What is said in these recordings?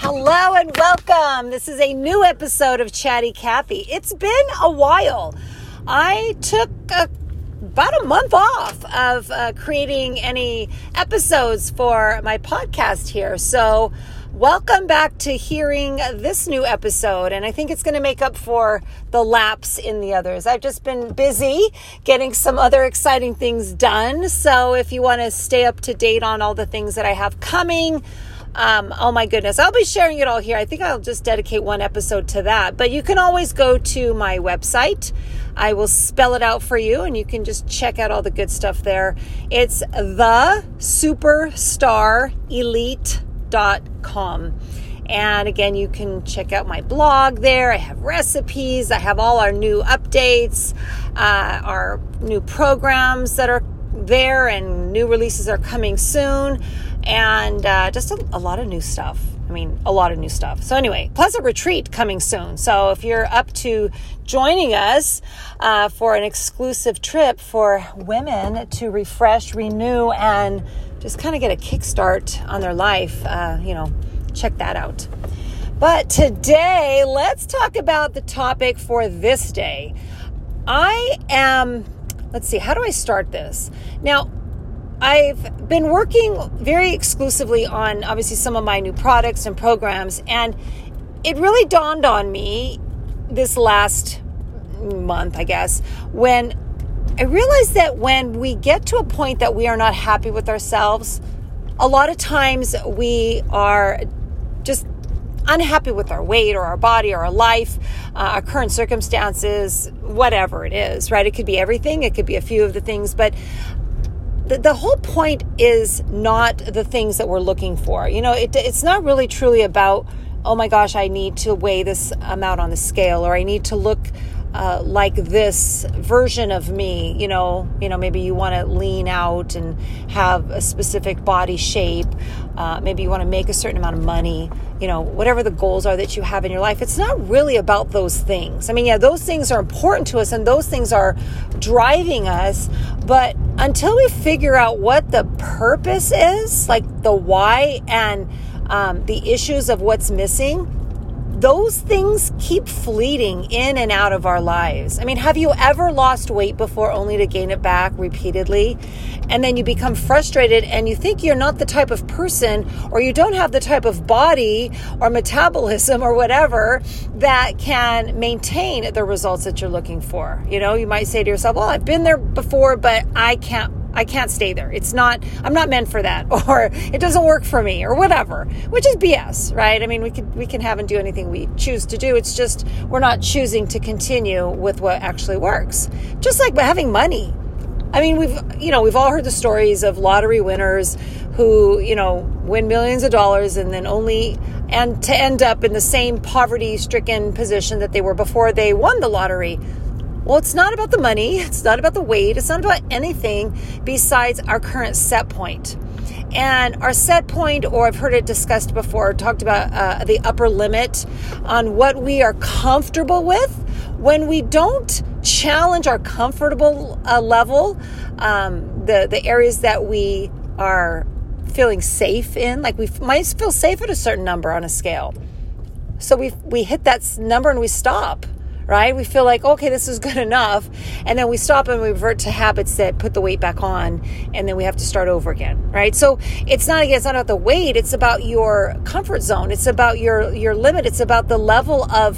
Hello and welcome. This is a new episode of Chatty Cathy. It's been a while. I took about a month off of creating any episodes for my podcast here. So welcome back to hearing this new episode. And I think it's going to make up for the lapse in the others. I've just been busy getting some other exciting things done. So if you want to stay up to date on all the things that I have coming, oh my goodness, I'll be sharing it all here. I think I'll just dedicate one episode to that. But you can always go to my website. I will spell it out for you and you can just check out all the good stuff there. It's thesuperstarelite.com. And again, you can check out my blog there. I have recipes. I have all our new updates, our new programs that are there, and new releases are coming soon. And just a lot of new stuff. A lot of new stuff. So anyway, plus a retreat coming soon. So if you're up to joining us for an exclusive trip for women to refresh, renew, and just kind of get a kickstart on their life, check that out. But today, let's talk about the topic for this day. Let's see, how do I start this? Now, I've been working very exclusively on, obviously, some of my new products and programs, and it really dawned on me this last month, I guess, when I realized that when we get to a point that we are not happy with ourselves, a lot of times we are just unhappy with our weight or our body or our life, our current circumstances, whatever it is, right? It could be everything. It could be a few of the things, but the whole point is not the things that we're looking for. It's not really truly about, oh my gosh, I need to weigh this amount on the scale, or I need to look like this version of me. Maybe you want to lean out and have a specific body shape. Maybe you want to make a certain amount of money. Whatever the goals are that you have in your life, it's not really about those things. Those things are important to us and those things are driving us. But until we figure out what the purpose is, like the why and the issues of what's missing, those things keep fleeting in and out of our lives. Have you ever lost weight before only to gain it back repeatedly? And then you become frustrated and you think you're not the type of person, or you don't have the type of body or metabolism or whatever that can maintain the results that you're looking for. You might say to yourself, well, I've been there before, but I can't stay there. I'm not meant for that, or it doesn't work for me, or whatever, which is BS, right? We can have and do anything we choose to do. It's just, we're not choosing to continue with what actually works. Just like having money. We've all heard the stories of lottery winners who, win millions of dollars and then to end up in the same poverty-stricken position that they were before they won the lottery. Well, it's not about the money. It's not about the weight. It's not about anything besides our current set point. And our set point, or I've heard it discussed before, talked about the upper limit on what we are comfortable with. When we don't challenge our comfortable level, the areas that we are feeling safe in, like we might feel safe at a certain number on a scale. So we hit that number and we stop. Right? We feel like, okay, this is good enough. And then we stop and we revert to habits that put the weight back on. And then we have to start over again. Right? So it's not about the weight. It's about your comfort zone. It's about your limit. It's about the level of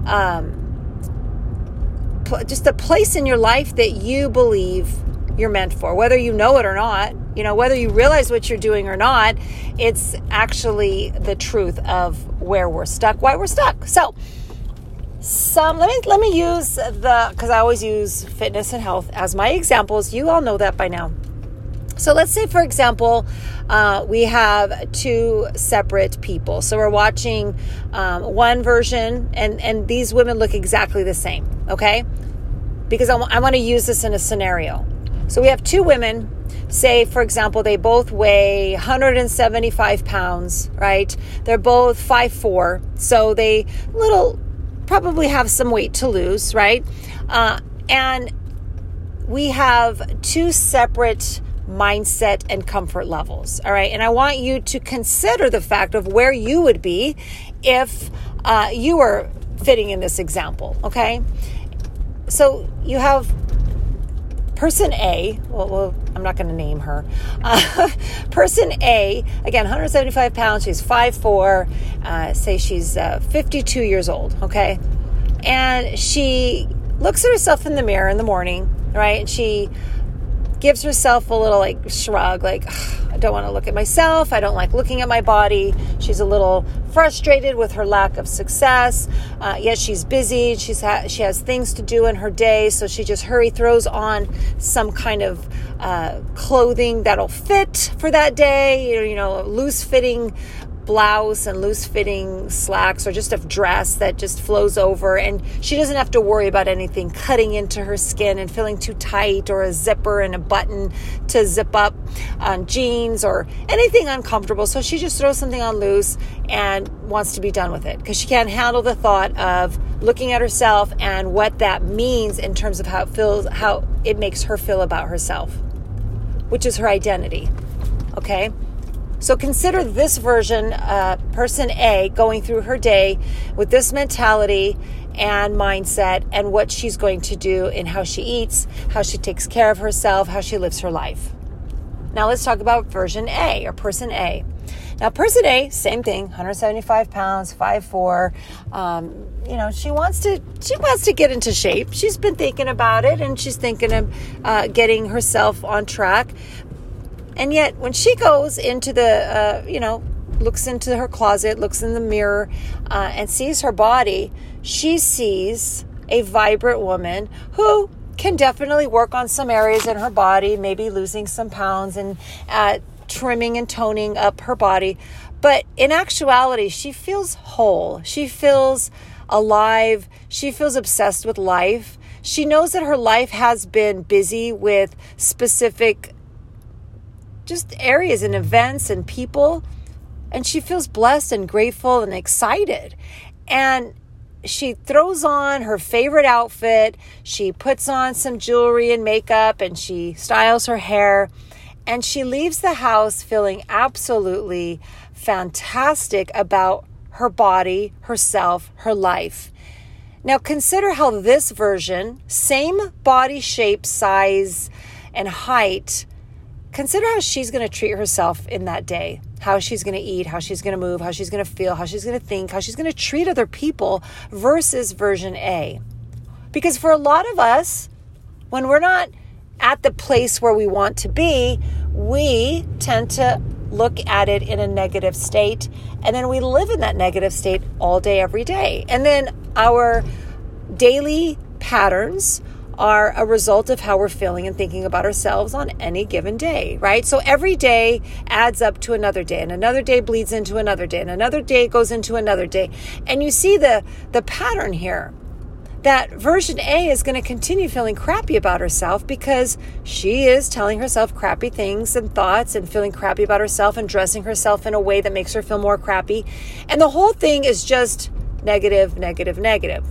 just a place in your life that you believe you're meant for, whether you know it or not. Whether you realize what you're doing or not, it's actually the truth of where we're stuck, why we're stuck. So let me use because I always use fitness and health as my examples. You all know that by now. So let's say, for example, we have two separate people. So we're watching one version, and these women look exactly the same, okay? Because I want to use this in a scenario. So we have two women. Say, for example, they both weigh 175 pounds, right? They're both 5'4", so they probably have some weight to lose, right? And we have two separate mindset and comfort levels. All right. And I want you to consider the fact of where you would be if you were fitting in this example. Okay. So you have person A, well, I'm not going to name her. Person A, again, 175 pounds. She's 5'4", say she's 52 years old. Okay. And she looks at herself in the mirror in the morning, right? And she gives herself a little like shrug, like, I don't want to look at myself. I don't like looking at my body. She's a little frustrated with her lack of success. Yes, she's busy. She has things to do in her day. So she just throws on some kind of clothing that'll fit for that day, loose fitting blouse and loose fitting slacks, or just a dress that just flows over, and she doesn't have to worry about anything cutting into her skin and feeling too tight, or a zipper and a button to zip up on jeans, or anything uncomfortable. So she just throws something on loose and wants to be done with it, because she can't handle the thought of looking at herself and what that means in terms of how it makes her feel about herself, which is her identity. Okay. So consider this version, person A, going through her day with this mentality and mindset, and what she's going to do in how she eats, how she takes care of herself, how she lives her life. Now let's talk about version A, or person A. Now person A, same thing, 175 pounds, 5'4". She wants to get into shape. She's been thinking about it, and she's thinking of getting herself on track. And yet when she goes into looks into her closet, looks in the mirror, and sees her body, she sees a vibrant woman who can definitely work on some areas in her body, maybe losing some pounds and trimming and toning up her body. But in actuality, she feels whole. She feels alive. She feels obsessed with life. She knows that her life has been busy with specific just areas and events and people, and she feels blessed and grateful and excited. And she throws on her favorite outfit, she puts on some jewelry and makeup, and she styles her hair, and she leaves the house feeling absolutely fantastic about her body, herself, her life. Now consider how this version, same body shape, size, and height, consider how she's going to treat herself in that day, how she's going to eat, how she's going to move, how she's going to feel, how she's going to think, how she's going to treat other people versus version A. Because for a lot of us, when we're not at the place where we want to be, we tend to look at it in a negative state, and then we live in that negative state all day, every day. And then our daily patterns are a result of how we're feeling and thinking about ourselves on any given day, right? So every day adds up to another day, and another day bleeds into another day, and another day goes into another day. And you see the pattern here, that version A is going to continue feeling crappy about herself because she is telling herself crappy things and thoughts and feeling crappy about herself and dressing herself in a way that makes her feel more crappy. And the whole thing is just negative, negative, negative.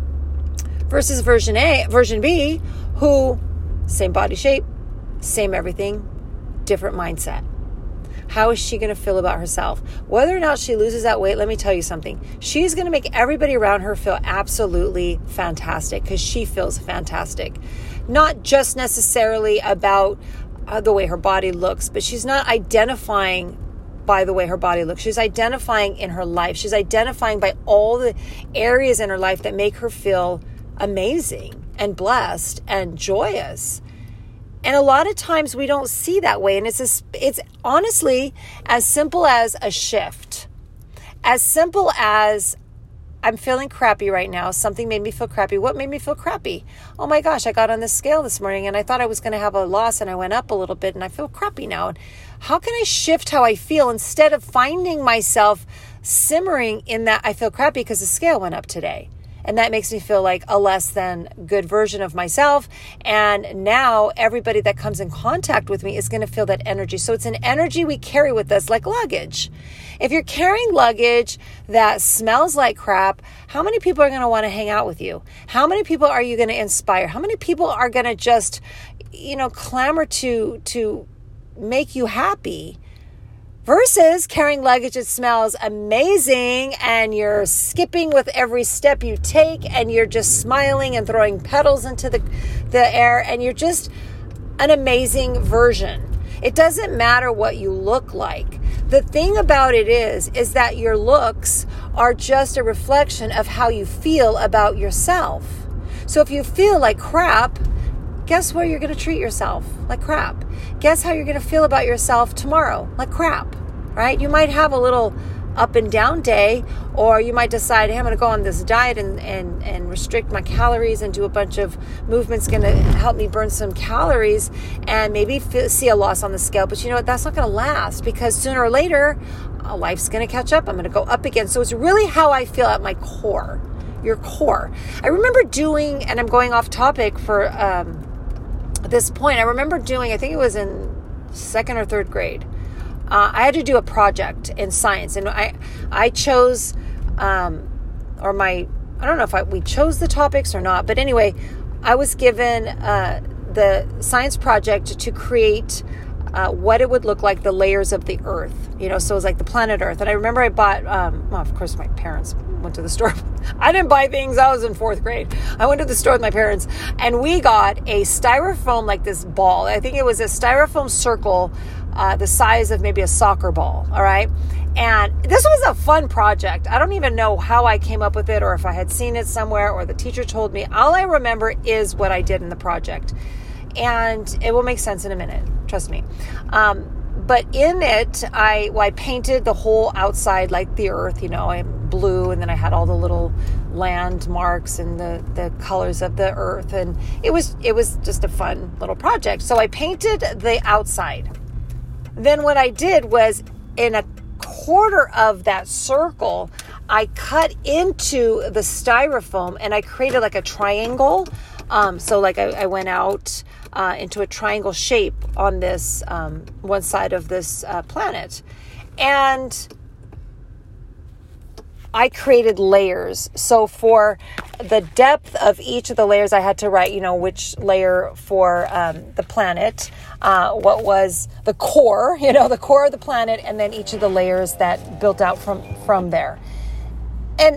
Versus version B, who same body shape, same everything, different mindset. How is she going to feel about herself? Whether or not she loses that weight, let me tell you something. She's going to make everybody around her feel absolutely fantastic because she feels fantastic. Not just necessarily about the way her body looks, but she's not identifying by the way her body looks. She's identifying in her life. She's identifying by all the areas in her life that make her feel amazing and blessed and joyous. And a lot of times we don't see that way. And it's honestly as simple as a shift. As simple as, I'm feeling crappy right now. Something made me feel crappy. What made me feel crappy? Oh my gosh, I got on the scale this morning and I thought I was going to have a loss, and I went up a little bit and I feel crappy now. And how can I shift how I feel instead of finding myself simmering in that I feel crappy because the scale went up today? And that makes me feel like a less than good version of myself. And now everybody that comes in contact with me is going to feel that energy. So it's an energy we carry with us like luggage. If you're carrying luggage that smells like crap, how many people are going to want to hang out with you? How many people are you going to inspire? How many people are going to just, clamor to make you happy, versus carrying luggage that smells amazing and you're skipping with every step you take and you're just smiling and throwing petals into the air and you're just an amazing version. It doesn't matter what you look like. The thing about it is that your looks are just a reflection of how you feel about yourself. So if you feel like crap, guess where you're going to treat yourself? Like crap. Guess how you're going to feel about yourself tomorrow? Like crap, right? You might have a little up and down day, or you might decide, hey, I'm going to go on this diet and restrict my calories and do a bunch of movements going to help me burn some calories and maybe see a loss on the scale. But you know what? That's not going to last, because sooner or later, life's going to catch up. I'm going to go up again. So it's really how I feel at my core, your core. I remember doing, and I'm going off topic for this point, I remember doing, I think it was in second or third grade, I had to do a project in science, and I chose, I don't know if we chose the topics or not, but anyway, I was given the science project to create what it would look like, the layers of the earth, so it was like the planet Earth. And I remember I bought, of course my parents went to the store. I didn't buy things. I was in fourth grade. I went to the store with my parents and we got a styrofoam, like this ball. I think it was a styrofoam circle, the size of maybe a soccer ball. All right. And this was a fun project. I don't even know how I came up with it, or if I had seen it somewhere, or the teacher told me. All I remember is what I did in the project. And it will make sense in a minute. Trust me. But in it, I painted the whole outside like the earth, in blue, and then I had all the little landmarks and the colors of the earth. And it was just a fun little project. So I painted the outside. Then what I did was, in a quarter of that circle, I cut into the styrofoam and I created like a triangle. So like I went out into a triangle shape on this one side of this planet. And I created layers. So for the depth of each of the layers, I had to write, which layer for the planet, what was the core, the core of the planet, and then each of the layers that built out from there. And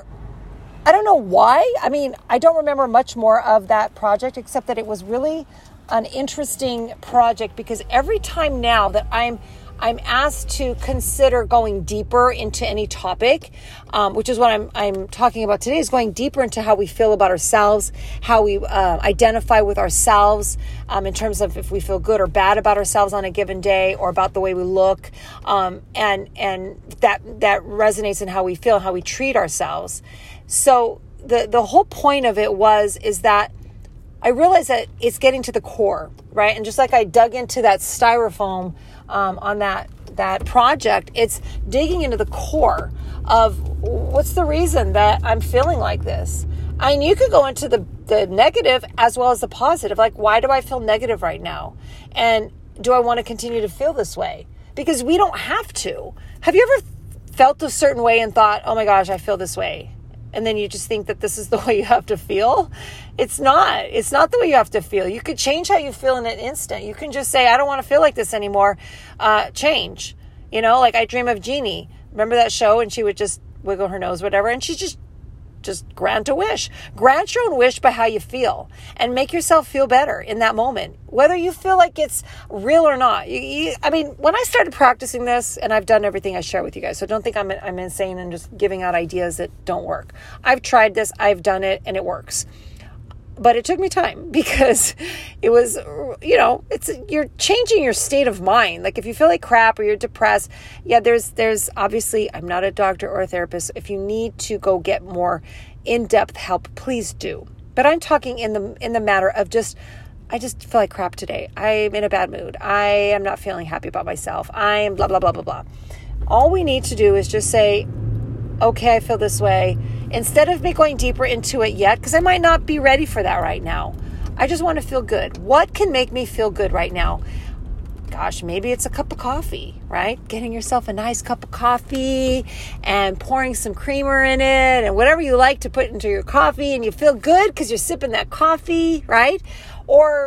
I don't know why. I mean, I don't remember much more of that project, except that it was really an interesting project, because every time now that I'm asked to consider going deeper into any topic, which is what I'm talking about today, is going deeper into how we feel about ourselves, how we identify with ourselves in terms of if we feel good or bad about ourselves on a given day, or about the way we look, and that resonates in how we feel, how we treat ourselves. So the whole point of it is that I realized that it's getting to the core, right? And just like I dug into that styrofoam on that project, it's digging into the core of what's the reason that I'm feeling like this. I mean, you could go into the negative as well as the positive. Like, why do I feel negative right now? And do I want to continue to feel this way? Because we don't have to. Have you ever felt a certain way and thought, oh my gosh, I feel this way? And then you just think that this is the way you have to feel? It's not. It's not the way you have to feel. You could change how you feel in an instant. You can just say, I don't want to feel like this anymore. Change. Like I Dream of Jeannie. Remember that show? And she would just wiggle her nose, whatever. And she just grant a wish. Grant your own wish by how you feel, and make yourself feel better in that moment, whether you feel like it's real or not. I mean, when I started practicing this, and I've done everything I share with you guys, so don't think I'm insane and just giving out ideas that don't work. I've tried this, I've done it, and it works. But it took me time, because it was, you're changing your state of mind. Like if you feel like crap or you're depressed, there's obviously, I'm not a doctor or a therapist. If you need to go get more in-depth help, please do. But I'm talking in the matter of I just feel like crap today. I'm in a bad mood. I am not feeling happy about myself. I am blah, blah, blah, blah, blah. All we need to do is just say, okay, I feel this way. Instead of me going deeper into it yet, because I might not be ready for that right now. I just want to feel good. What can make me feel good right now? Gosh, maybe it's a cup of coffee, right? Getting yourself a nice cup of coffee and pouring some creamer in it and whatever you like to put into your coffee, and you feel good because you're sipping that coffee, right? Or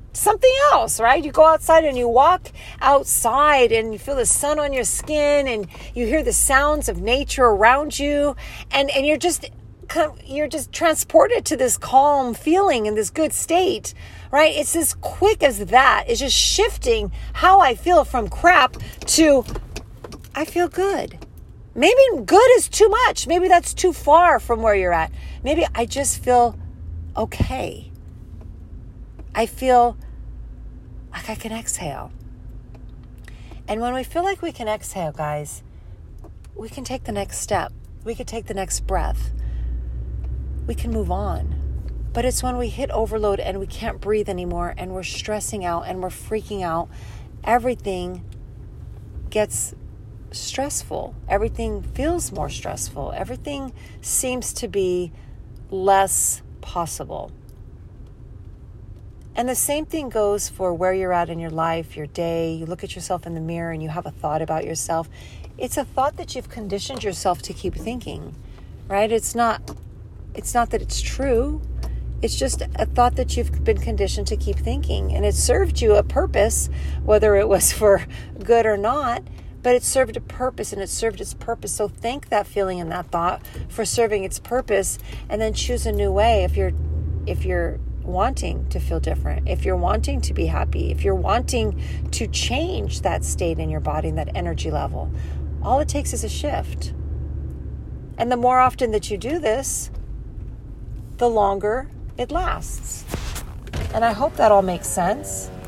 something else, right? You go outside and you walk outside and you feel the sun on your skin and you hear the sounds of nature around you, and you're just transported to this calm feeling and this good state, right? It's as quick as that. It's just shifting how I feel from crap to I feel good. Maybe good is too much. Maybe that's too far from where you're at. Maybe I just feel okay. I feel like I can exhale. And when we feel like we can exhale, guys, we can take the next step. We can take the next breath. We can move on. But it's when we hit overload and we can't breathe anymore and we're stressing out and we're freaking out, everything gets stressful. Everything feels more stressful. Everything seems to be less possible. And the same thing goes for where you're at in your life, your day. You look at yourself in the mirror and you have a thought about yourself. It's a thought that you've conditioned yourself to keep thinking, right? It's not that it's true. It's just a thought that you've been conditioned to keep thinking. And it served you a purpose, whether it was for good or not, but it served a purpose and it served its purpose. So thank that feeling and that thought for serving its purpose, and then choose a new way if you're wanting to feel different, if you're wanting to be happy, if you're wanting to change that state in your body and that energy level. All it takes is a shift. And the more often that you do this, the longer it lasts. And I hope that all makes sense.